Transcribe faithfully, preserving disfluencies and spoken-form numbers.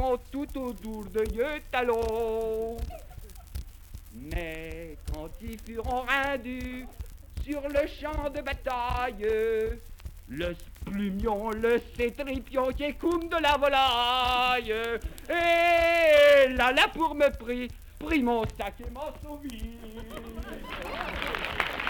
vent tout autour de yeux talons. Mais quand ils furent rendus sur le champ de bataille, le splumion, le cétripion qui écoum de la volaille, et là, là pour me pris, pris mon sac et m'en sauvi.